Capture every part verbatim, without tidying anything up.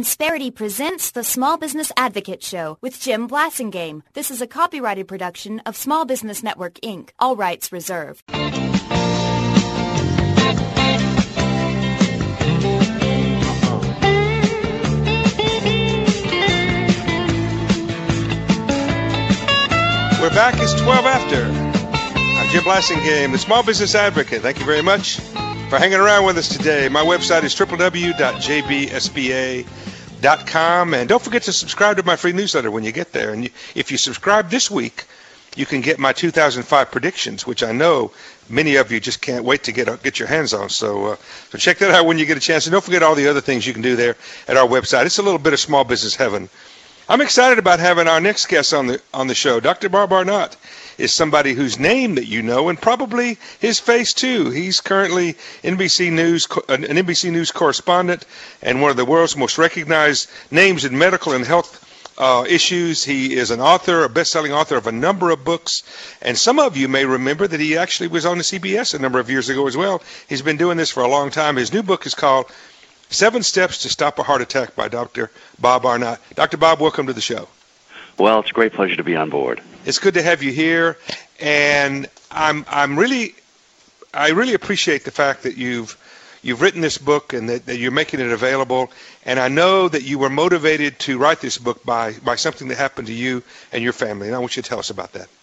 Insperity presents the Small Business Advocate Show with Jim Blasingame. This is a copyrighted production of Small Business Network, Incorporated. All rights reserved. We're back. It's twelve after. I'm Jim Blasingame, the Small Business Advocate. Thank you very much for hanging around with us today. My website is w w w dot j b s b a dot com. And don't forget to subscribe to my free newsletter when you get there. And you, if you subscribe this week, you can get my two thousand five predictions, which I know many of you just can't wait to get uh, get your hands on. So, uh, so check that out when you get a chance. And don't forget all the other things you can do there at our website. It's a little bit of small business heaven. I'm excited about having our next guest on the on the show. Doctor Bob Arnott is somebody whose name that you know, and probably his face too. He's currently N B C News, an N B C News correspondent, and one of the world's most recognized names in medical and health uh, issues. He is an author, a best-selling author of a number of books, and some of you may remember that he actually was on the C B S a number of years ago as well. He's been doing this for a long time. His new book is called Seven Steps to Stop a Heart Attack by Doctor Bob Arnott. Doctor Bob, welcome to the show. Well, it's a great pleasure to be on board. It's good to have you here, and I'm I'm really I really appreciate the fact that you've you've written this book and that, that you're making it available. And I know that you were motivated to write this book by by something that happened to you and your family. And I want you to tell us about that.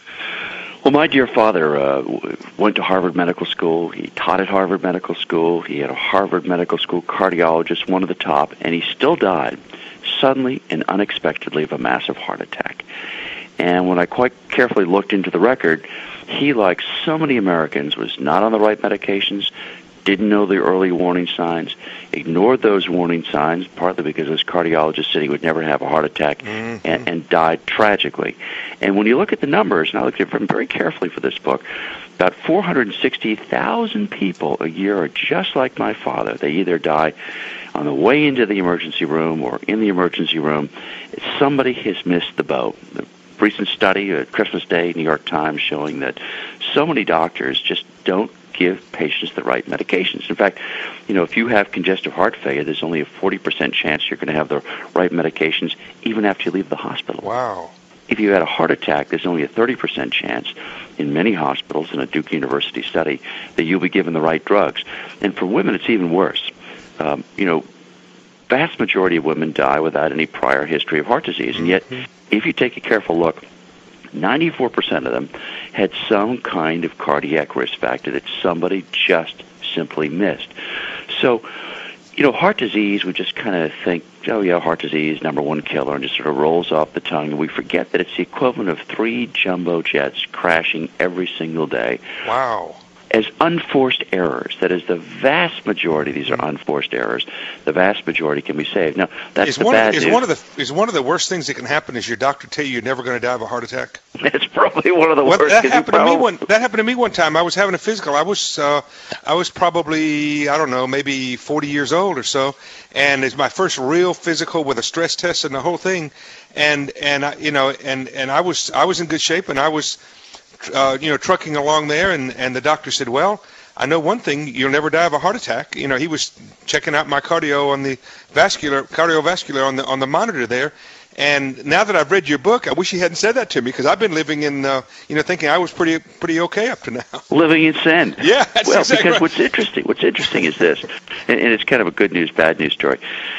Well, my dear father uh, went to Harvard Medical School. He taught at Harvard Medical School. He had a Harvard Medical School cardiologist, one of the top, and he still died suddenly and unexpectedly of a massive heart attack. And when I quite carefully looked into the record, he, like so many Americans, was not on the right medications, didn't know the early warning signs, ignored those warning signs, partly because his cardiologist said he would never have a heart attack, mm-hmm. and, and died tragically. And when you look at the numbers, and I looked at them very carefully for this book, about four hundred sixty thousand people a year are just like my father. They either die on the way into the emergency room or in the emergency room. Somebody has missed the boat. The recent study at Christmas Day, New York Times, showing that so many doctors just don't give patients the right medications. In fact, you know, if you have congestive heart failure, there's only a forty percent chance you're going to have the right medications even after you leave the hospital. Wow. If you had a heart attack, there's only a thirty percent chance in many hospitals, in a Duke University study, that you'll be given the right drugs. And for women, it's even worse. Um, you know, vast majority of women die without any prior history of heart disease. And yet, mm-hmm. if you take a careful look, ninety-four percent of them had some kind of cardiac risk factor that somebody just simply missed. So, you know, heart disease, we just kind of think, oh, yeah, heart disease, number one killer, and just sort of rolls off the tongue. And we forget that it's the equivalent of three jumbo jets crashing every single day. Wow. As unforced errors. That is, the vast majority, these are unforced errors, the vast majority can be saved. Now, that's is the one, bad is news. One of the, is one of the worst things that can happen is your doctor tell you you're never going to die of a heart attack? That's probably one of the well, worst. That happened, probably... to me one, that happened to me one time. I was having a physical. I was uh, I was probably, I don't know, maybe forty years old or so, and it's my first real physical with a stress test and the whole thing. And, and I, you know, and, and I was I was in good shape, and I was, uh, you know, trucking along there, and, and the doctor said, well, I know one thing, you'll never die of a heart attack. You know, he was checking out my cardio on the vascular, cardiovascular on the on the monitor there. And now that I've read your book, I wish he hadn't said that to me, because I've been living in, uh, you know, thinking I was pretty pretty okay up to now. Living in sin. Yeah, that's well, exactly because right. what's interesting, what's interesting is this, and, and it's kind of a good news, bad news story.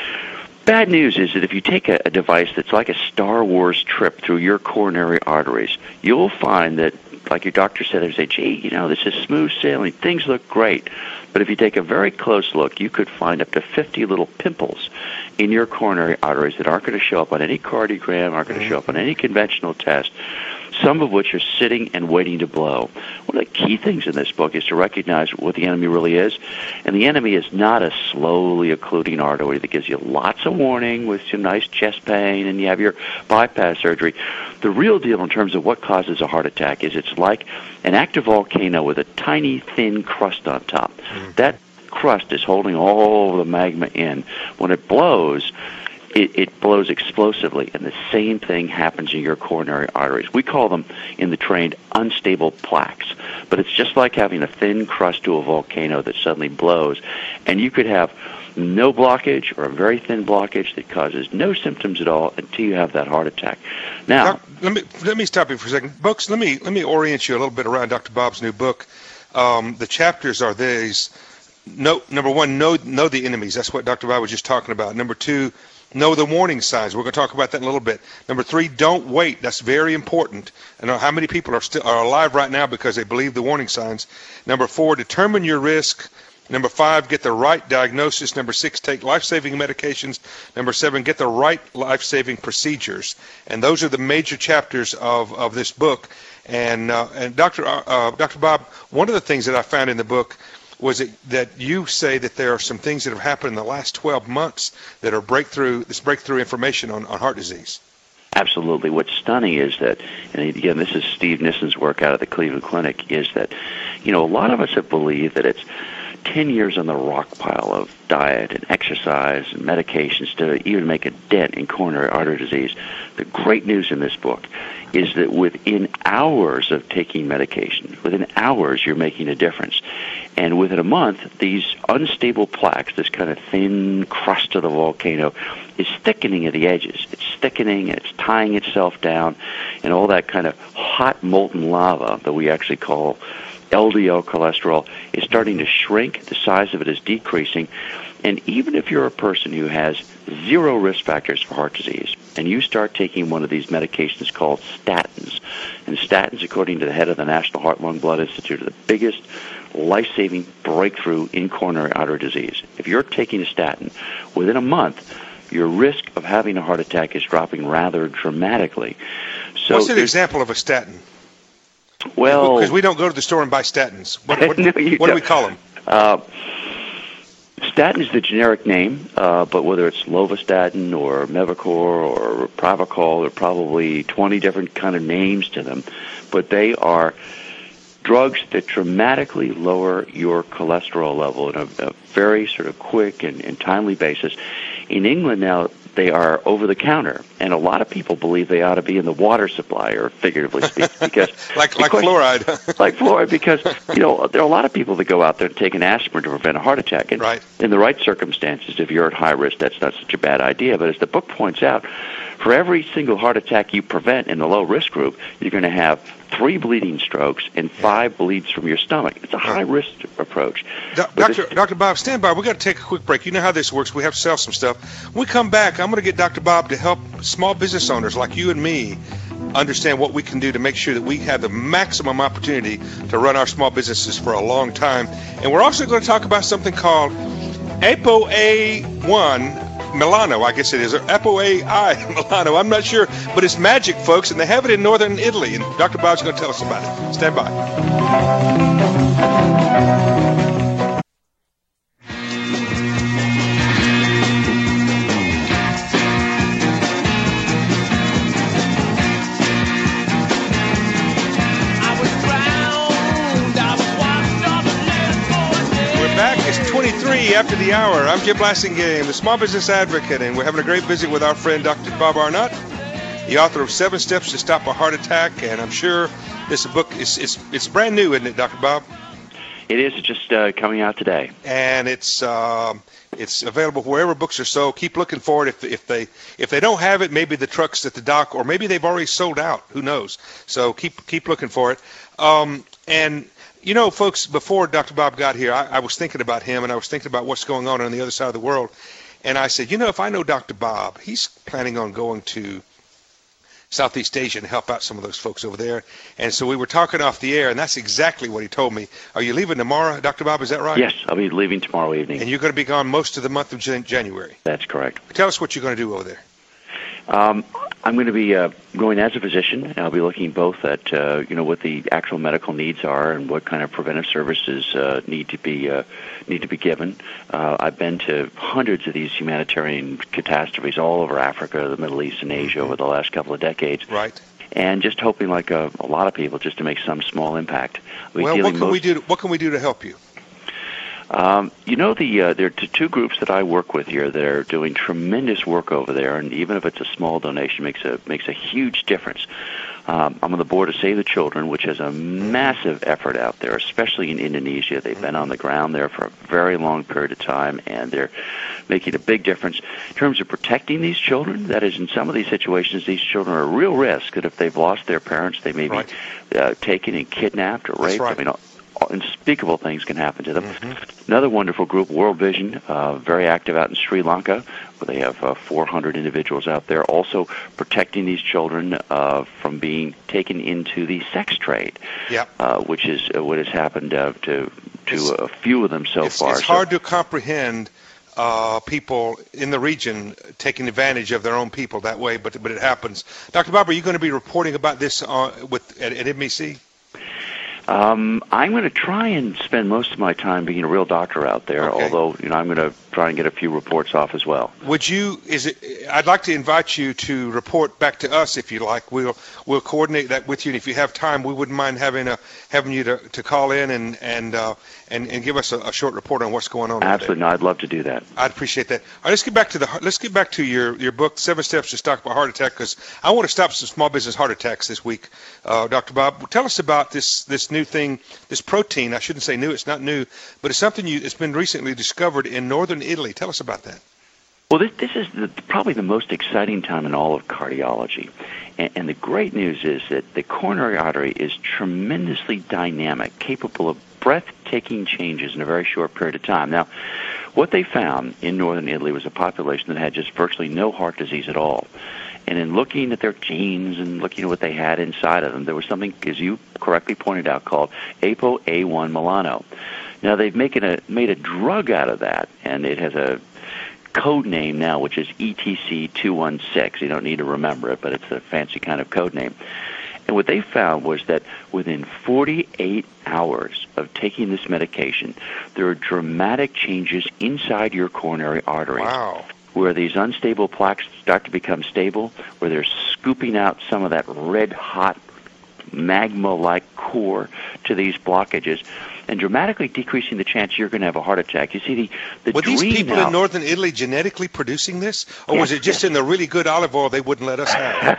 Bad news is that if you take a, a device that's like a Star Wars trip through your coronary arteries, you'll find that, like your doctor said, they say, gee, you know, this is smooth sailing. Things look great. But if you take a very close look, you could find up to fifty little pimples in your coronary arteries that aren't going to show up on any cardiogram, aren't going to show up on any conventional test, some of which are sitting and waiting to blow. One of the key things in this book is to recognize what the enemy really is. And the enemy is not a slowly occluding artery that gives you lots of warning with some nice chest pain and you have your bypass surgery. The real deal in terms of what causes a heart attack is it's like an active volcano with a tiny, thin crust on top. Mm-hmm. That crust is holding all the magma in. When it blows, it, it blows explosively, and the same thing happens in your coronary arteries. We call them, in the trained, unstable plaques. But it's just like having a thin crust to a volcano that suddenly blows, and you could have no blockage or a very thin blockage that causes no symptoms at all until you have that heart attack. Now, Doc, let me let me stop you for a second, Books. Let me let me orient you a little bit around Doctor Bob's new book. Um, the chapters are these. No, number one, know know the enemies. That's what Doctor Bob was just talking about. Number two, know the warning signs. We're going to talk about that in a little bit. Number three, don't wait. That's very important. I know how many people are still are alive right now because they believe the warning signs. Number four, determine your risk. Number five, get the right diagnosis. Number six, take life-saving medications. Number seven, get the right life-saving procedures. And those are the major chapters of, of this book. And uh, and Doctor Uh, Doctor Bob, one of the things that I found in the book was it that you say that there are some things that have happened in the last twelve months that are breakthrough, this breakthrough information on, on heart disease. Absolutely. What's stunning is that, and again, this is Steve Nissen's work out of the Cleveland Clinic, is that, you know, a lot of us have believed that it's ten years on the rock pile of diet and exercise and medications to even make a dent in coronary artery disease. The great news in this book is that within hours of taking medication, within hours you're making a difference. And within a month, these unstable plaques, this kind of thin crust of the volcano, is thickening at the edges. It's thickening, and it's tying itself down, and all that kind of hot molten lava that we actually call L D L cholesterol is starting to shrink. The size of it is decreasing. And even if you're a person who has zero risk factors for heart disease, and you start taking one of these medications called statins, and statins, according to the head of the National Heart, Lung, Blood Institute, are the biggest life-saving breakthrough in coronary artery disease. If you're taking a statin, within a month, your risk of having a heart attack is dropping rather dramatically. So what's an example of a statin? Well, because we don't go to the store and buy statins. What, what, no, what do we call them? Uh, statin is the generic name, uh, but whether it's lovastatin or Mevacor or Pravachol, there are probably twenty different kind of names to them. But they are drugs that dramatically lower your cholesterol level in a, a very sort of quick and, and timely basis. In England now, they are over-the-counter, and a lot of people believe they ought to be in the water supply, or figuratively speaking, because like like because, fluoride, like fluoride, because you know there are a lot of people that go out there and take an aspirin to prevent a heart attack, and right. in the right circumstances, if you're at high risk, that's not such a bad idea. But as the book points out, for every single heart attack you prevent in the low-risk group, you're going to have three bleeding strokes and five bleeds from your stomach. It's a high-risk approach. Do- Doctor Doctor Bob, stand by. We've got to take a quick break. You know how this works. We have to sell some stuff. When we come back, I'm going to get Doctor Bob to help small business owners like you and me understand what we can do to make sure that we have the maximum opportunity to run our small businesses for a long time. And we're also going to talk about something called A P O A one Milano, I guess it is, or A P O A I Milano. I'm not sure, but it's magic, folks, and they have it in northern Italy, and Doctor Bob's going to tell us about it. Stand by. twenty-three after the hour. I'm Jim Blassingame, the Small Business Advocate, and we're having a great visit with our friend Doctor Bob Arnott, the author of Seven Steps to Stop a Heart Attack. And I'm sure this book is it's it's brand new, isn't it, Doctor Bob? It is. It's just uh, coming out today, and it's um, it's available wherever books are sold. Keep looking for it. If if they if they don't have it, maybe the truck's at the dock, or maybe they've already sold out. Who knows? So keep keep looking for it. Um, and You know, folks, before Doctor Bob got here, I, I was thinking about him, and I was thinking about what's going on on the other side of the world. And I said, you know, if I know Doctor Bob, he's planning on going to Southeast Asia and help out some of those folks over there. And so we were talking off the air, and that's exactly what he told me. Are you leaving tomorrow, Doctor Bob? Is that right? Yes, I'll be leaving tomorrow evening. And you're going to be gone most of the month of January? That's correct. Tell us what you're going to do over there. Um, I'm going to be uh, going as a physician, and I'll be looking both at uh, you know what the actual medical needs are and what kind of preventive services uh, need to be uh, need to be given. Uh, I've been to hundreds of these humanitarian catastrophes all over Africa, the Middle East, and Asia over the last couple of decades. Right. And just hoping, like a, a lot of people, just to make some small impact. We're well, what can most- we do? To, what can we do to help you? Um, you know, the uh, there are two groups that I work with here that are doing tremendous work over there, and even if it's a small donation, makes a makes a huge difference. Um, I'm on the board of Save the Children, which has a massive effort out there, especially in Indonesia. They've been on the ground there for a very long period of time, and they're making a big difference in terms of protecting these children. That is, in some of these situations, these children are a real risk that if they've lost their parents, they may right. be uh, taken and kidnapped or raped. Right. I mean, unspeakable things can happen to them. Mm-hmm. Another wonderful group, World Vision, uh, very active out in Sri Lanka, where they have uh, four hundred individuals out there also protecting these children uh, from being taken into the sex trade, yep. uh, which is uh, what has happened uh, to to it's, a few of them so it's, far. It's so, hard to comprehend uh, people in the region taking advantage of their own people that way, but but it happens. Doctor Bob, are you going to be reporting about this uh, with at, at N B C? Um, I'm going to try and spend most of my time being a real doctor out there, okay. although you know I'm going to try and get a few reports off as well. Would you? Is it? I'd like to invite you to report back to us if you like. We'll we'll coordinate that with you, and if you have time, we wouldn't mind having a having you to, to call in and and uh, and and give us a, a short report on what's going on. Absolutely, no, I'd love to do that. I'd appreciate that. All right, let's get back to the let's get back to your, your book, Seven Steps to Stop a Heart Attack, because I want to stop some small business heart attacks this week. Uh, Doctor Bob, tell us about this this new thing, this protein. I shouldn't say new; it's not new, but it's something you it's been recently discovered in northern Italy. Tell us about that. Well, this, this is the, probably the most exciting time in all of cardiology. And, and the great news is that the coronary artery is tremendously dynamic, capable of breathtaking changes in a very short period of time. Now, what they found in northern Italy was a population that had just virtually no heart disease at all. And in looking at their genes and looking at what they had inside of them, there was something, as you correctly pointed out, called A P O A one Milano. Now, they've making a, made a drug out of that, and it has a code name now, which is E T C two one six. You don't need to remember it, but it's a fancy kind of code name. And what they found was that within forty-eight hours of taking this medication, there are dramatic changes inside your coronary arteries. Wow. Where these unstable plaques start to become stable, where they're scooping out some of that red-hot magma-like core to these blockages, and dramatically decreasing the chance you're going to have a heart attack. You see, the, the Were these people now, in northern Italy genetically producing this? Or yes, was it just yes. in the really good olive oil they wouldn't let us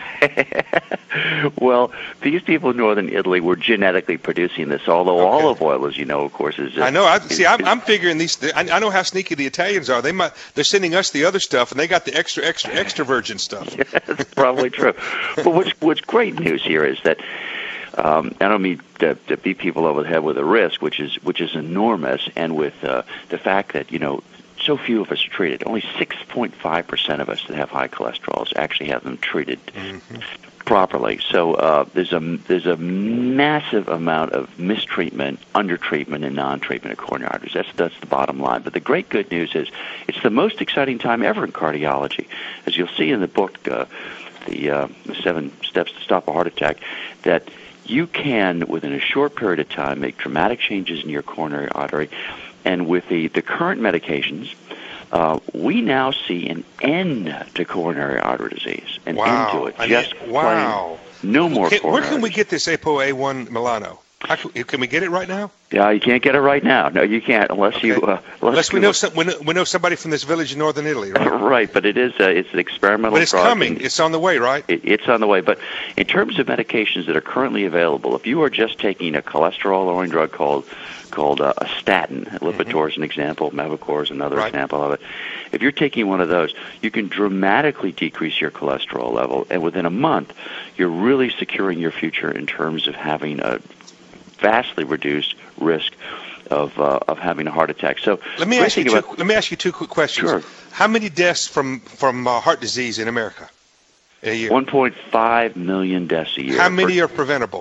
have? Well, these people in northern Italy were genetically producing this, although okay. olive oil, as you know, of course, is... I know. I, is, see, I'm, I'm figuring these... I, I know how sneaky the Italians are. They might, they're sending us the other stuff, and they got the extra, extra, extra virgin stuff. Yeah, that's probably true. But what's, what's great news here is that Um, I don't mean to, to beat people over the head with a risk, which is which is enormous, and with uh, the fact that you know so few of us are treated. Only six point five percent of us that have high cholesterols actually have them treated mm-hmm. properly. So uh, there's a there's a massive amount of mistreatment, undertreatment, and non-treatment of coronary arteries. That's that's the bottom line. But the great good news is it's the most exciting time ever in cardiology, as you'll see in the book, uh, the, uh, the Seven Steps to Stop a Heart Attack, that you can, within a short period of time, make dramatic changes in your coronary artery. And with the, the current medications, uh, we now see an end to coronary artery disease. An wow. end to it. I Just mean, wow. plain, no more can, coronary Where can we disease. get this A P O A one Milano? How can, can we get it right now? Yeah, you can't get it right now. No, you can't unless okay. you... Uh, unless, unless we know, some, we know we know somebody from this village in northern Italy, right? Right, but it is uh, it's an experimental But it's drug, coming. It's on the way, right? It, it's on the way. But in terms of medications that are currently available, if you are just taking a cholesterol-lowering drug called called uh, a statin, Lipitor mm-hmm. is an example, Mevacor is another right. example of it. If you're taking one of those, you can dramatically decrease your cholesterol level, and within a month, you're really securing your future in terms of having a vastly reduced risk of uh, of having a heart attack. So let me ask you two, about, let me ask you two quick questions. Sure. How many deaths from from uh, heart disease in America in a year? one point five million deaths a year. How many are preventable?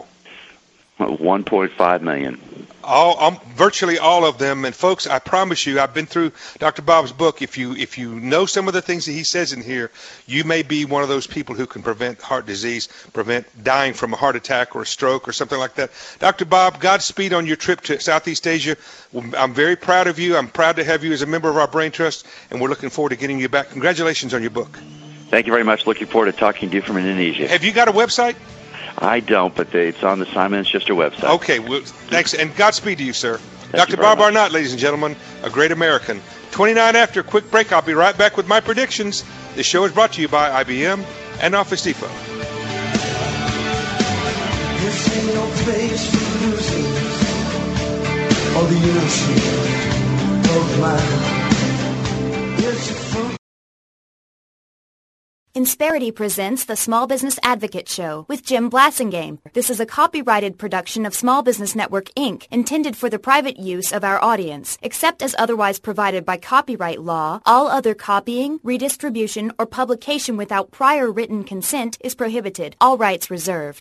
one point five million. All, um, virtually all of them. And folks, I promise you, I've been through Doctor Bob's book. If you if you know some of the things that he says in here, you may be one of those people who can prevent heart disease, prevent dying from a heart attack or a stroke or something like that. Doctor Bob, Godspeed on your trip to Southeast Asia. I'm very proud of you. I'm proud to have you as a member of our Brain Trust, and we're looking forward to getting you back. Congratulations on your book. Thank you very much. Looking forward to talking to you from Indonesia. Have you got a website? I don't, but it's on the Simon and Schuster website. Okay, well, thanks, and Godspeed to you, sir. Thank Doctor you very Bob much. Arnott, ladies and gentlemen, a great American. twenty-nine after, quick break. I'll be right back with my predictions. This show is brought to you by I B M and Office Depot. This ain't no place for losers or the innocent of mine. Yes, you're from Insperity presents the Small Business Advocate Show with Jim Blasingame. This is a copyrighted production of Small Business Network, Incorporated, intended for the private use of our audience. Except as otherwise provided by copyright law, all other copying, redistribution, or publication without prior written consent is prohibited. All rights reserved.